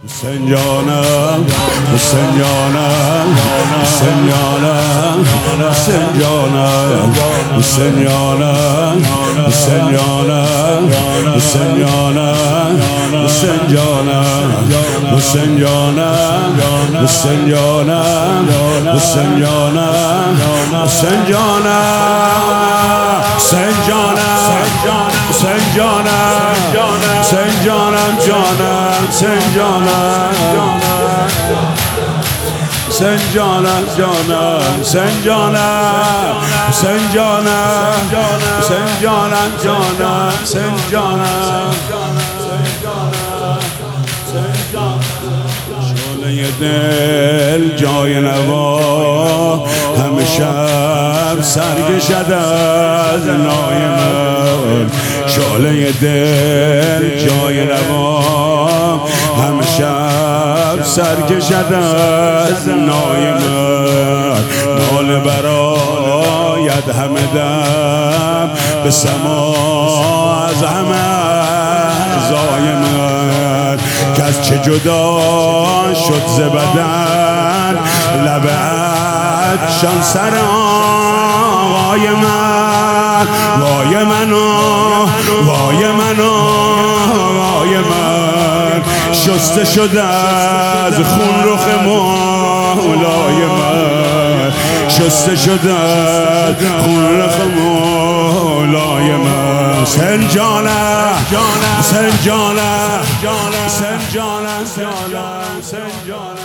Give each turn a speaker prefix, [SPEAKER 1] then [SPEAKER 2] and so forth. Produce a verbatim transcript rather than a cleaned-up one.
[SPEAKER 1] حسین جانم حسین جانم حسین جانم حسین جانم حسین جانم حسین جانم حسین جانم حسین جانم حسین جانم حسین جانم حسین جانم حسین جانم حسین جانم حسین جانم حسین جانم جانم حسین جانم حسین جانم جانم حسین جانم حسین جانم حسین جانم جانم حسین جانم شعله دل جای نوا همه شب سرکشد از نای من. شعله دل جای نوا همه شب سرکشد از نای من. ناله برآید همه دم به سما از همه اعضای من. کس چه جدا شد ز بدن لب عطشان سر آقای من. وای منو وای منو وای من شسته شده از خون رخ مولای من. شسته شده از خون رخ مولای من. حسین جانم حسین جانم حسین جانم حسین جانم